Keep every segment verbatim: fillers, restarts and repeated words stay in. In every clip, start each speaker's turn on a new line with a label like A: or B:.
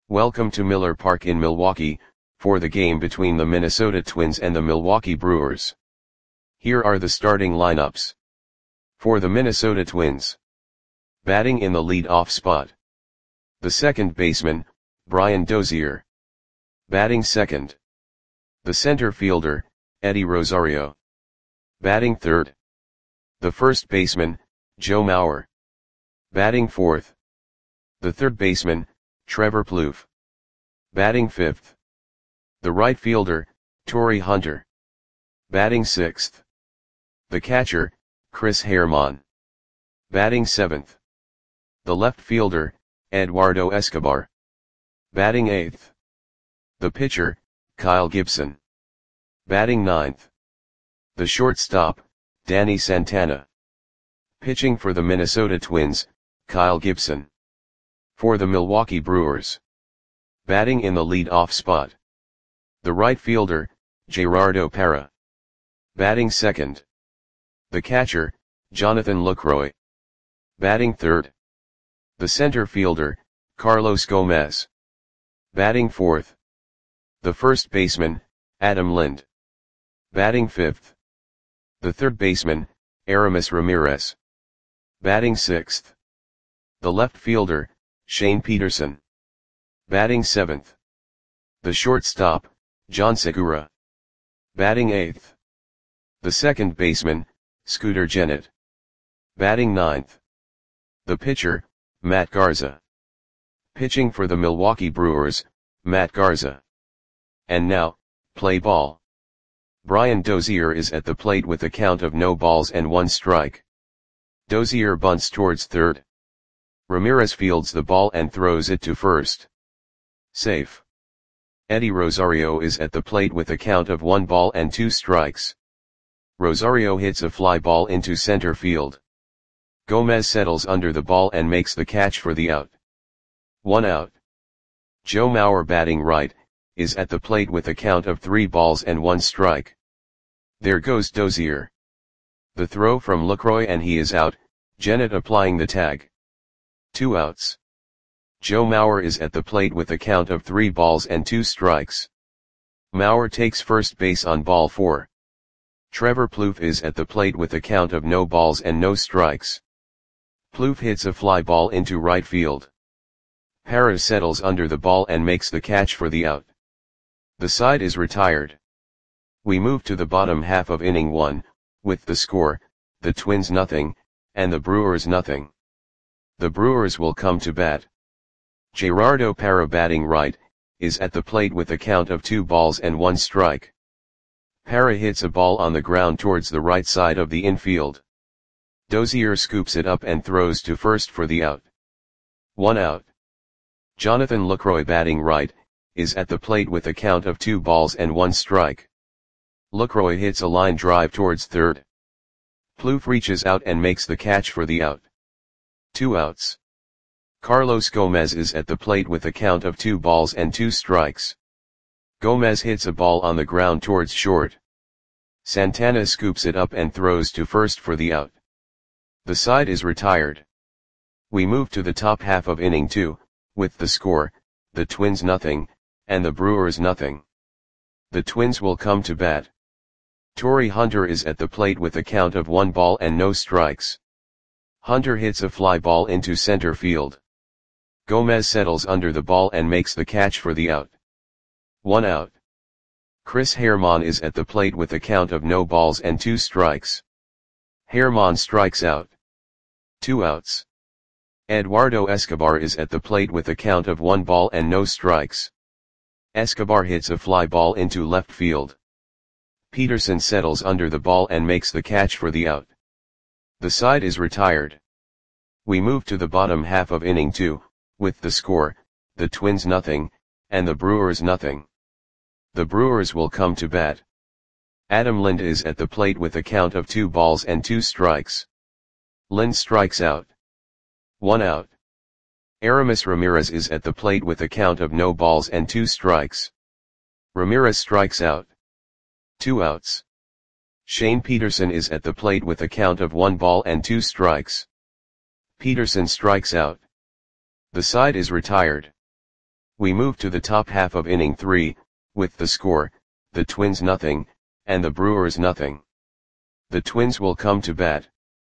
A: Welcome to Miller Park in Milwaukee, for the game between the Minnesota Twins and the Milwaukee Brewers. Here are the starting lineups. For the Minnesota Twins. Batting in the lead-off spot. The second baseman, Brian Dozier. Batting second. The center fielder, Eddie Rosario. Batting third. The first baseman, Joe Mauer. Batting fourth. The third baseman, Trevor Plouffe. Batting fifth. The right fielder, Torii Hunter. Batting sixth. The catcher, Chris Herrmann. Batting seventh. The left fielder, Eduardo Escobar. Batting eighth. The pitcher, Kyle Gibson. Batting ninth. The shortstop, Danny Santana. Pitching for the Minnesota Twins, Kyle Gibson. For the Milwaukee Brewers. Batting in the lead-off spot. The right fielder, Gerardo Parra. Batting second. The catcher, Jonathan Lucroy. Batting third. The center fielder, Carlos Gomez. Batting fourth. The first baseman, Adam Lind. Batting fifth. The third baseman, Aramis Ramirez. Batting sixth. The left fielder, Shane Peterson. Batting seventh. The shortstop, John Segura. Batting eighth. The second baseman, Scooter Gennett. Batting ninth. The pitcher, Matt Garza. Pitching for the Milwaukee Brewers, Matt Garza. And now, play ball. Brian Dozier is at the plate with a count of no balls and one strike. Dozier bunts towards third. Ramirez fields the ball and throws it to first. Safe. Eddie Rosario is at the plate with a count of one ball and two strikes. Rosario hits a fly ball into center field. Gomez settles under the ball and makes the catch for the out. One out. Joe Mauer, batting right, is at the plate with a count of three balls and one strike. There goes Dozier. The throw from Lucroy and he is out, Gennett applying the tag. Two outs. Joe Mauer is at the plate with a count of three balls and two strikes. Mauer takes first base on ball four. Trevor Plouffe is at the plate with a count of no balls and no strikes. Plouffe hits a fly ball into right field. Parra settles under the ball and makes the catch for the out. The side is retired. We move to the bottom half of inning one, with the score, the Twins nothing, and the Brewers nothing. The Brewers will come to bat. Gerardo Parra, batting right, is at the plate with a count of two balls and one strike. Parra hits a ball on the ground towards the right side of the infield. Dozier scoops it up and throws to first for the out. One out. Jonathan Lucroy, batting right, is at the plate with a count of two balls and one strike. Lucroy hits a line drive towards third. Plouffe reaches out and makes the catch for the out. Two outs. Carlos Gomez is at the plate with a count of two balls and two strikes. Gomez hits a ball on the ground towards short. Santana scoops it up and throws to first for the out. The side is retired. We move to the top half of inning two, with the score, the Twins nothing, and the Brewers nothing. The Twins will come to bat. Torii Hunter is at the plate with a count of one ball and no strikes. Hunter hits a fly ball into center field. Gomez settles under the ball and makes the catch for the out. One out. Chris Herrmann is at the plate with a count of no balls and two strikes. Herrmann strikes out. Two outs. Eduardo Escobar is at the plate with a count of one ball and no strikes. Escobar hits a fly ball into left field. Peterson settles under the ball and makes the catch for the out. The side is retired. We move to the bottom half of inning two, with the score, the Twins nothing, and the Brewers nothing. The Brewers will come to bat. Adam Lind is at the plate with a count of two balls and two strikes. Lind strikes out. One out. Aramis Ramirez is at the plate with a count of no balls and two strikes. Ramirez strikes out. Two outs. Shane Peterson is at the plate with a count of one ball and two strikes. Peterson strikes out. The side is retired. We move to the top half of inning three, with the score, the Twins nothing, and the Brewers nothing. The Twins will come to bat.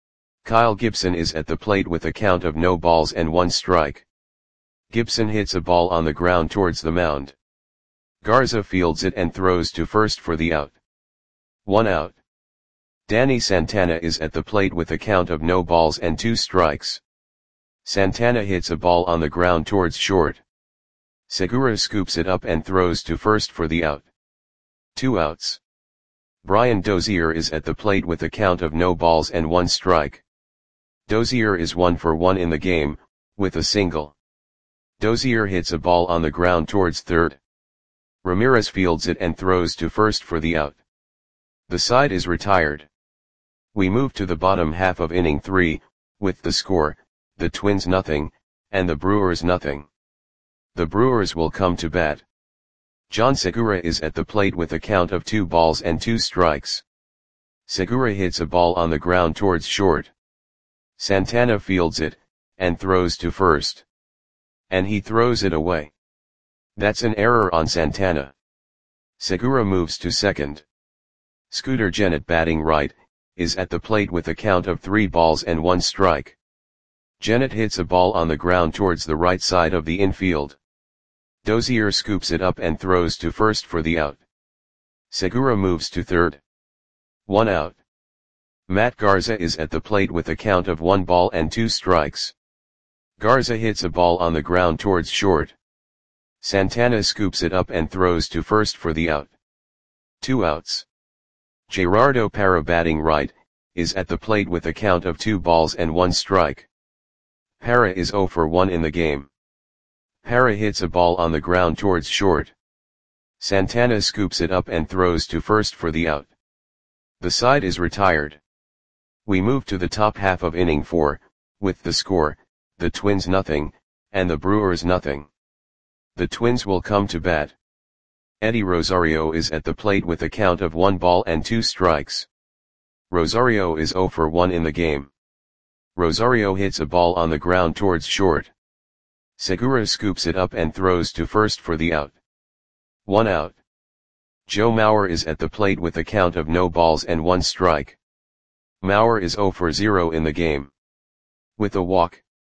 A: Kyle Gibson is at the plate with a count of no balls and one strike. Gibson hits a ball on the ground towards the mound. Garza fields it and throws to first for the out. One out. Danny Santana is at the plate with a count of no balls and two strikes. Santana hits a ball on the ground towards short. Segura scoops it up and throws to first for the out. Two outs. Brian Dozier is at the plate with a count of no balls and one strike. Dozier is one for one in the game, with a single. Dozier hits a ball on the ground towards third. Ramirez fields it and throws to first for the out. The side is retired. We move to the bottom half of inning three, with the score, the Twins nothing, and the Brewers nothing. The Brewers will come to bat. John Segura is at the plate with a count of two balls and two strikes. Segura hits a ball on the ground towards short. Santana fields it, and throws to first. And he throws it away. That's an error on Santana. Segura moves to second. Scooter Gennett, batting right, is at the plate with a count of three balls and one strike. Gennett hits a ball on the ground towards the right side of the infield. Dozier scoops it up and throws to first for the out. Segura moves to third. One out. Matt Garza is at the plate with a count of one ball and two strikes. Garza hits a ball on the ground towards short. Santana scoops it up and throws to first for the out. Two outs. Gerardo Parra, batting right, is at the plate with a count of two balls and one strike. Parra is zero for one in the game. Parra hits a ball on the ground towards short. Santana scoops it up and throws to first for the out. The side is retired. We move to the top half of inning four, with the score, the Twins nothing, and the Brewers nothing. The Twins will come to bat. Eddie Rosario is at the plate with a count of one ball and two strikes. Rosario is zero for one in the game. Rosario hits a ball on the ground towards short. Segura scoops it up and throws to first for the out. One out. Joe Mauer is at the plate with a count of no balls and one strike. Mauer is zero for zero in the game. With a walk.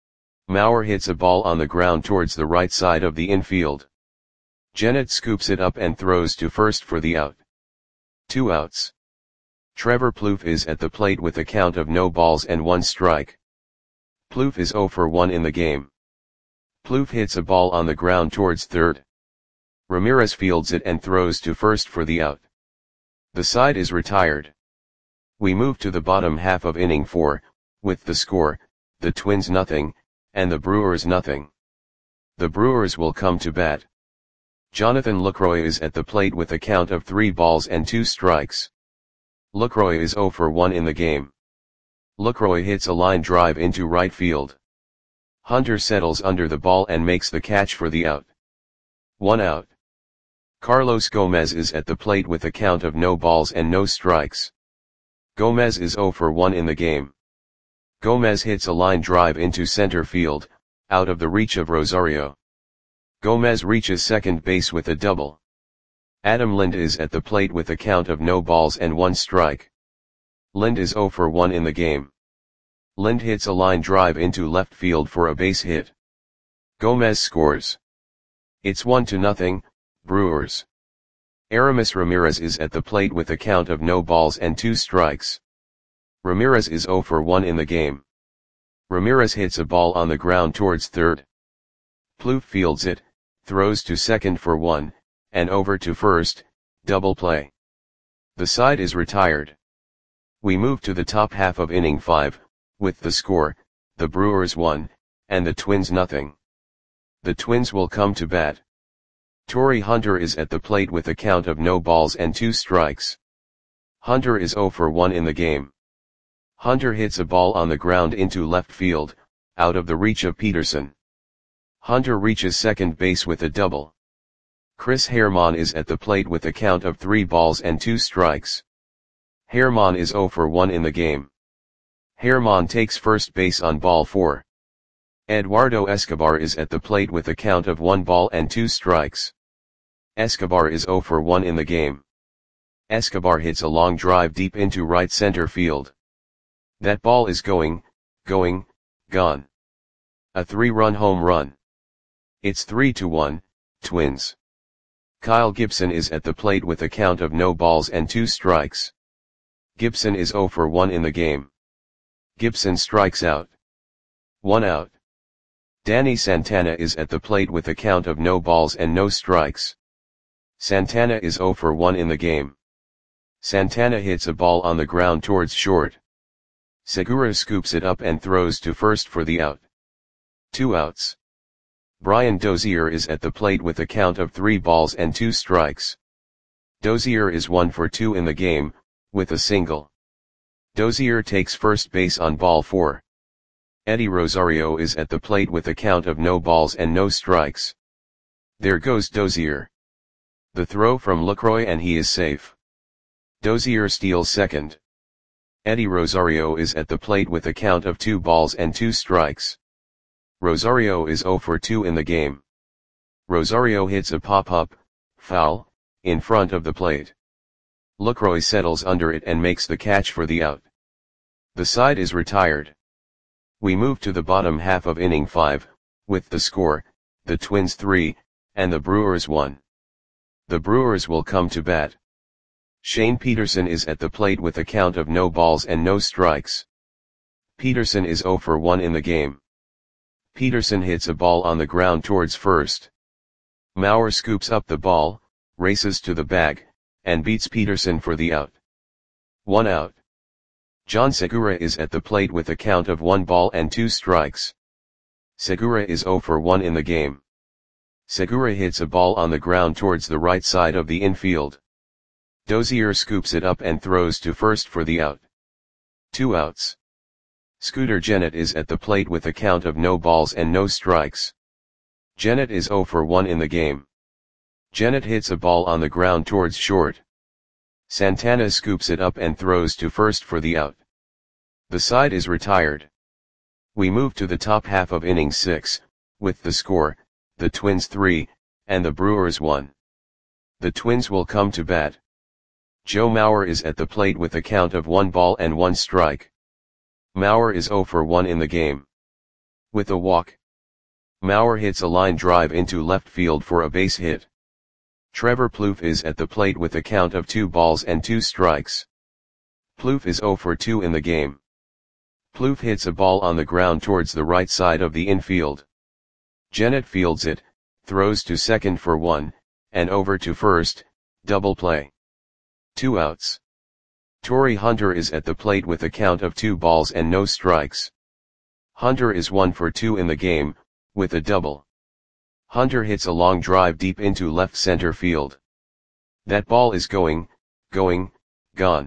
A: Mauer hits a ball on the ground towards the right side of the infield. Gennett scoops it up and throws to first for the out. Two outs. Trevor Plouffe is at the plate with a count of no balls and one strike. Plouffe is zero for one in the game. Plouffe hits a ball on the ground towards third. Ramirez fields it and throws to first for the out. The side is retired. We move to the bottom half of inning four, with the score, the Twins nothing, and the Brewers nothing. The Brewers will come to bat. Jonathan Lucroy is at the plate with a count of three balls and two strikes. Lucroy is zero for one in the game. Lucroy hits a line drive into right field. Hunter settles under the ball and makes the catch for the out. One out. Carlos Gomez is at the plate with a count of no balls and no strikes. Gomez is zero for one in the game. Gomez hits a line drive into center field, out of the reach of Rosario. Gomez reaches second base with a double. Adam Lind is at the plate with a count of no balls and one strike. Lind is zero for one in the game. Lind hits a line drive into left field for a base hit. Gomez scores. It's one to nothing, Brewers. Aramis Ramirez is at the plate with a count of no balls and two strikes. Ramirez is zero for one in the game. Ramirez hits a ball on the ground towards third. Plouffe fields it, throws to second for one, and over to first, double play. The side is retired. We move to the top half of inning five, with the score, the Brewers one, and the Twins nothing. The Twins will come to bat. Torrey Hunter is at the plate with a count of no balls and two strikes. Hunter is zero for one in the game. Hunter hits a ball on the ground into left field, out of the reach of Peterson. Hunter reaches second base with a double. Chris Herrmann is at the plate with a count of three balls and two strikes. Herrmann is zero for one in the game. Herrmann takes first base on ball four. Eduardo Escobar is at the plate with a count of one ball and two strikes. Escobar is zero for one in the game. Escobar hits a long drive deep into right center field. That ball is going, going, gone. A three-run home run. It's three to one, Twins. Kyle Gibson is at the plate with a count of no balls and two strikes. Gibson is zero for one in the game. Gibson strikes out. One out. Danny Santana is at the plate with a count of no balls and no strikes. Santana is zero for one in the game. Santana hits a ball on the ground towards short. Segura scoops it up and throws to first for the out. Two outs. Brian Dozier is at the plate with a count of three balls and two strikes. Dozier is one for two in the game, with a single. Dozier takes first base on ball four. Eddie Rosario is at the plate with a count of no balls and no strikes. There goes Dozier. The throw from Lucroy and he is safe. Dozier steals second. Eddie Rosario is at the plate with a count of two balls and two strikes. Rosario is zero for two in the game. Rosario hits a pop-up, foul, in front of the plate. Lucroy settles under it and makes the catch for the out. The side is retired. We move to the bottom half of inning five, with the score, the Twins three, and the Brewers one. The Brewers will come to bat. Shane Peterson is at the plate with a count of no balls and no strikes. Peterson is zero for one in the game. Peterson hits a ball on the ground towards first. Mauer scoops up the ball, races to the bag, and beats Peterson for the out. One out. John Segura is at the plate with a count of one ball and two strikes. Segura is zero for one in the game. Segura hits a ball on the ground towards the right side of the infield. Dozier scoops it up and throws to first for the out. Two outs. Scooter Gennett is at the plate with a count of no balls and no strikes. Gennett is zero for one in the game. Gennett hits a ball on the ground towards short. Santana scoops it up and throws to first for the out. The side is retired. We move to the top half of inning six, with the score, the Twins three, and the Brewers one. The Twins will come to bat. Joe Mauer is at the plate with a count of one ball and one strike. Mauer is zero for one in the game. With a walk. Mauer hits a line drive into left field for a base hit. Trevor Plouffe is at the plate with a count of two balls and two strikes. Plouffe is zero for two in the game. Plouffe hits a ball on the ground towards the right side of the infield. Gennett fields it, throws to second for one, and over to first, double play. Two outs. Torrey Hunter is at the plate with a count of two balls and no strikes. Hunter is one for two in the game, with a double. Hunter hits a long drive deep into left center field. That ball is going, going, gone.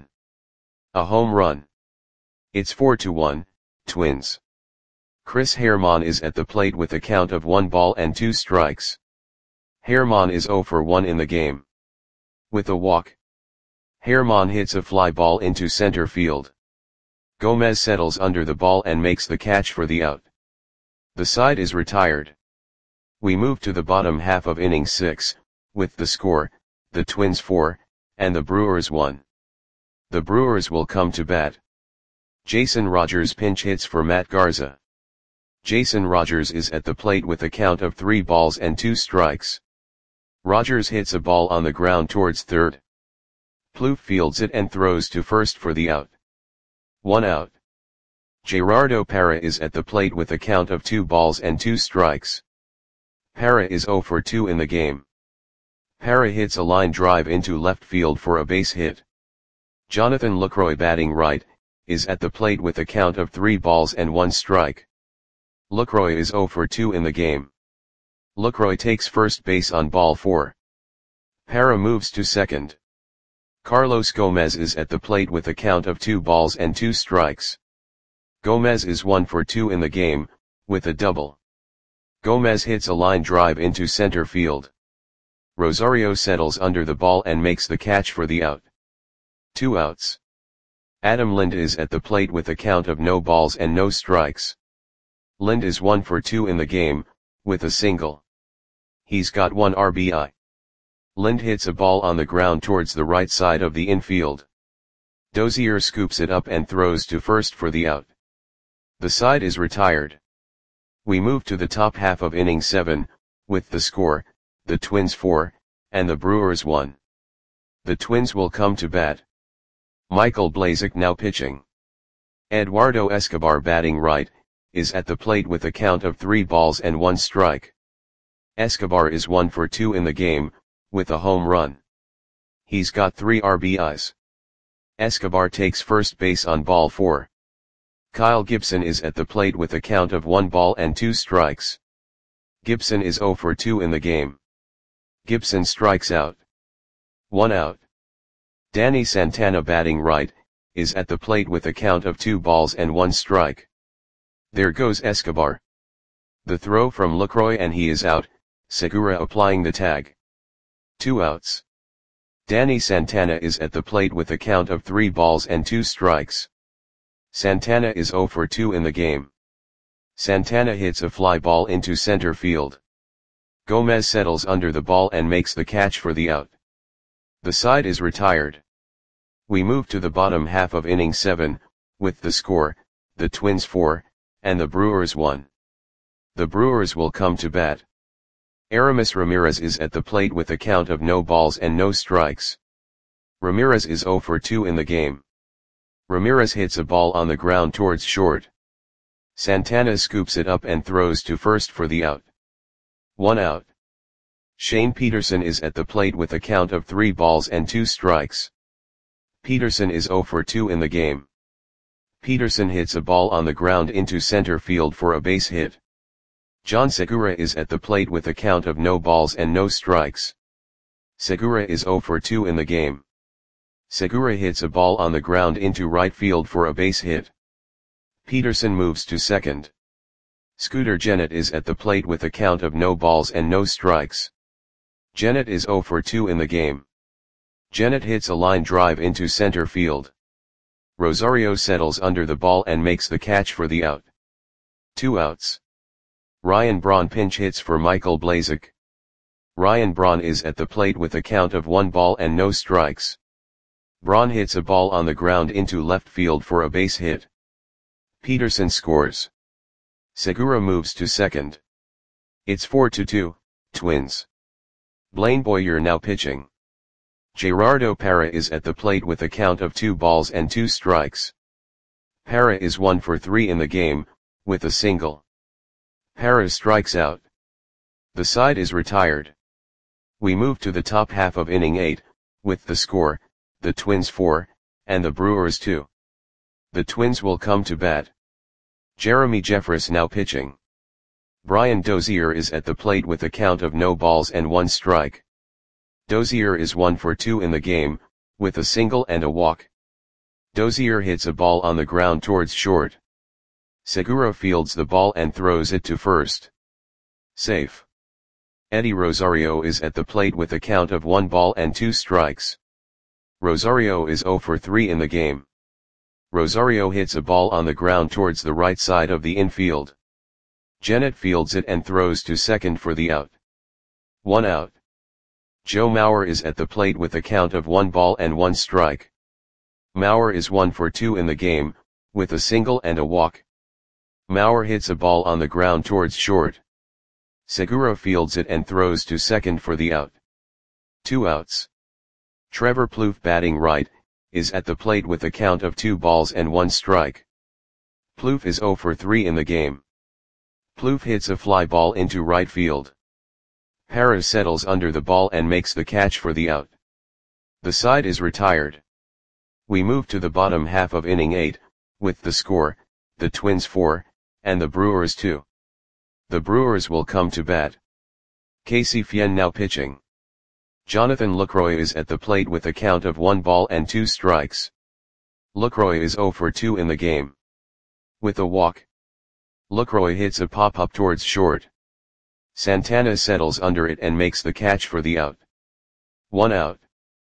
A: A home run. It's four to one, Twins. Chris Herrmann is at the plate with a count of one ball and two strikes. Herrmann is zero for one in the game. With a walk. Herrmann hits a fly ball into center field. Gomez settles under the ball and makes the catch for the out. The side is retired. We move to the bottom half of inning six, with the score, the Twins four, and the Brewers one. The Brewers will come to bat. Jason Rogers pinch hits for Matt Garza. Jason Rogers is at the plate with a count of three balls and two strikes. Rogers hits a ball on the ground towards third. Plouffe fields it and throws to first for the out. One out. Gerardo Parra is at the plate with a count of two balls and two strikes. Parra is zero for two in the game. Parra hits a line drive into left field for a base hit. Jonathan Lucroy, batting right, is at the plate with a count of three balls and one strike. Lucroy is zero for two in the game. Lucroy takes first base on ball four. Parra moves to second. Carlos Gomez is at the plate with a count of two balls and two strikes. Gomez is one for two in the game, with a double. Gomez hits a line drive into center field. Rosario settles under the ball and makes the catch for the out. Two outs. Adam Lind is at the plate with a count of no balls and no strikes. Lind is one for two in the game, with a single. He's got one R B I. Lind hits a ball on the ground towards the right side of the infield. Dozier scoops it up and throws to first for the out. The side is retired. We move to the top half of inning seven, with the score, the Twins four, and the Brewers one. The Twins will come to bat. Michael Blazek now pitching. Eduardo Escobar batting right, is at the plate with a count of three balls and one strike. Escobar is one for two in the game, with a home run. He's got three R B Is. Escobar takes first base on ball four. Kyle Gibson is at the plate with a count of one ball and two strikes. Gibson is zero for two in the game. Gibson strikes out. One out. Danny Santana batting right, is at the plate with a count of two balls and one strike. There goes Escobar. The throw from Lucroy and he is out, Segura applying the tag. Two outs. Danny Santana is at the plate with a count of three balls and two strikes. Santana is zero for two in the game. Santana hits a fly ball into center field. Gomez settles under the ball and makes the catch for the out. The side is retired. We move to the bottom half of inning seven, with the score, the Twins four, and the Brewers one. The Brewers will come to bat. Aramis Ramirez is at the plate with a count of no balls and no strikes. Ramirez is zero for two in the game. Ramirez hits a ball on the ground towards short. Santana scoops it up and throws to first for the out. One out. Shane Peterson is at the plate with a count of three balls and two strikes. Peterson is zero for two in the game. Peterson hits a ball on the ground into center field for a base hit. John Segura is at the plate with a count of no balls and no strikes. Segura is zero for two in the game. Segura hits a ball on the ground into right field for a base hit. Peterson moves to second. Scooter Gennett is at the plate with a count of no balls and no strikes. Gennett is zero for two in the game. Gennett hits a line drive into center field. Rosario settles under the ball and makes the catch for the out. Two outs. Ryan Braun pinch hits for Michael Blazek. Ryan Braun is at the plate with a count of one ball and no strikes. Braun hits a ball on the ground into left field for a base hit. Peterson scores. Segura moves to second. It's four to two, Twins. Blaine Boyer now pitching. Gerardo Parra is at the plate with a count of two balls and two strikes. Parra is one for three in the game, with a single. Parra strikes out. The side is retired. We move to the top half of inning eight, with the score, the Twins four, and the Brewers two. The Twins will come to bat. Jeremy Jeffress now pitching. Brian Dozier is at the plate with a count of no balls and one strike. Dozier is one for two in the game, with a single and a walk. Dozier hits a ball on the ground towards short. Segura fields the ball and throws it to first. Safe. Eddie Rosario is at the plate with a count of one ball and two strikes. Rosario is zero for three in the game. Rosario hits a ball on the ground towards the right side of the infield. Gennett fields it and throws to second for the out. One out. Joe Mauer is at the plate with a count of one ball and one strike. Mauer is one for two in the game, with a single and a walk. Mauer hits a ball on the ground towards short. Segura fields it and throws to second for the out. Two outs. Trevor Plouffe batting right, is at the plate with a count of two balls and one strike. Plouffe is zero for three in the game. Plouffe hits a fly ball into right field. Parra settles under the ball and makes the catch for the out. The side is retired. We move to the bottom half of inning eight, with the score, the Twins four, and the Brewers two. The Brewers will come to bat. Casey Fien now pitching. Jonathan Lucroy is at the plate with a count of one ball and two strikes. Lucroy is zero for two in the game. With a walk. Lucroy hits a pop-up towards short. Santana settles under it and makes the catch for the out. One out.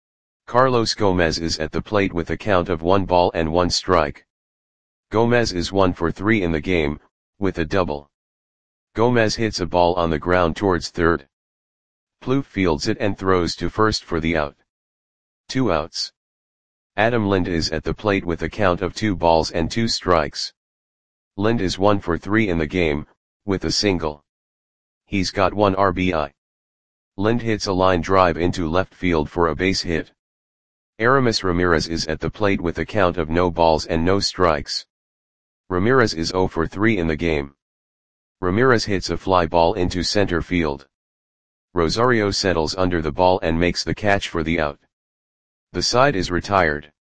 A: Carlos Gomez is at the plate with a count of one ball and one strike. Gomez is one for three in the game, with a double. Gomez hits a ball on the ground towards third. Plouffe fields it and throws to first for the out. Two outs. Adam Lind is at the plate with a count of two balls and two strikes. Lind is one for three in the game, with a single. He's got one R B I. Lind hits a line drive into left field for a base hit. Aramis Ramirez is at the plate with a count of no balls and no strikes. Ramirez is zero for three in the game. Ramirez hits a fly ball into center field. Rosario settles under the ball and makes the catch for the out. The side is retired.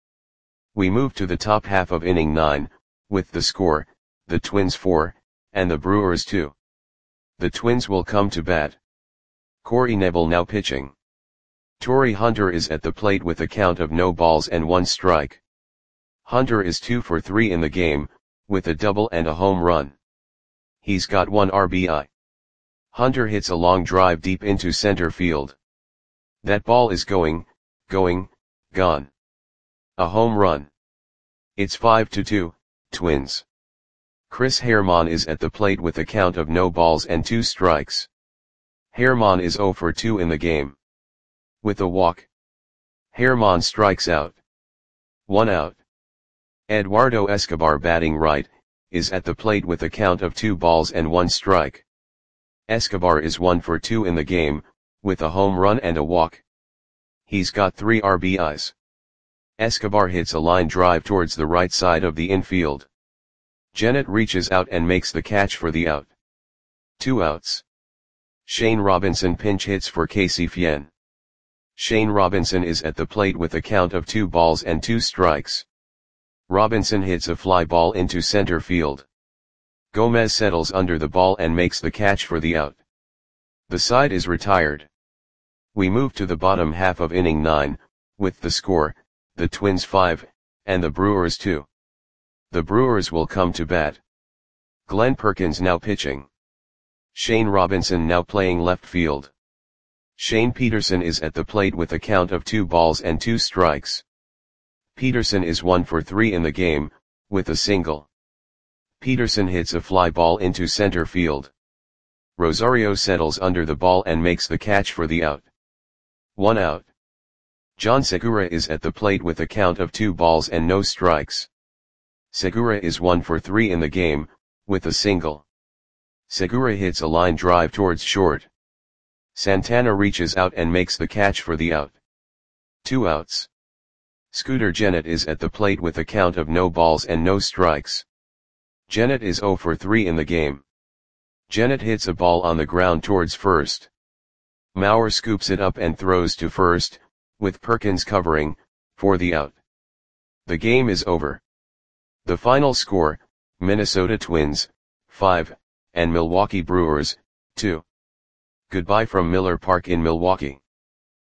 A: We move to the top half of inning nine, with the score, the Twins four, and the Brewers two. The Twins will come to bat. Corey Knebel now pitching. Torii Hunter is at the plate with a count of no balls and one strike. Hunter is two for three in the game, with a double and a home run. He's got one R B I. Hunter hits a long drive deep into center field. That ball is going, going, gone. A home run. It's five to two, Twins. Chris Herrmann is at the plate with a count of no balls and two strikes. Herrmann is zero for two in the game. With a walk. Herrmann strikes out. One out. Eduardo Escobar, batting right, is at the plate with a count of two balls and one strike. Escobar is one for two in the game, with a home run and a walk. He's got three R B Is. Escobar hits a line drive towards the right side of the infield. Gennett reaches out and makes the catch for the out. Two outs. Shane Robinson pinch hits for Casey Fien. Shane Robinson is at the plate with a count of two balls and two strikes. Robinson hits a fly ball into center field. Gomez settles under the ball and makes the catch for the out. The side is retired. We move to the bottom half of inning nine, with the score, the Twins five, and the Brewers two. The Brewers will come to bat. Glenn Perkins now pitching. Shane Robinson now playing left field. Shane Peterson is at the plate with a count of two balls and two strikes. Peterson is one for three in the game, with a single. Peterson hits a fly ball into center field. Rosario settles under the ball and makes the catch for the out. One out. John Segura is at the plate with a count of two balls and no strikes. Segura is one for three in the game, with a single. Segura hits a line drive towards short. Santana reaches out and makes the catch for the out. Two outs. Scooter Gennett is at the plate with a count of no balls and no strikes. Gennett is zero for three in the game. Gennett hits a ball on the ground towards first. Mauer scoops it up and throws to first, with Perkins covering, for the out. The game is over. The final score, Minnesota Twins, five, and Milwaukee Brewers, two. Goodbye from Miller Park in Milwaukee.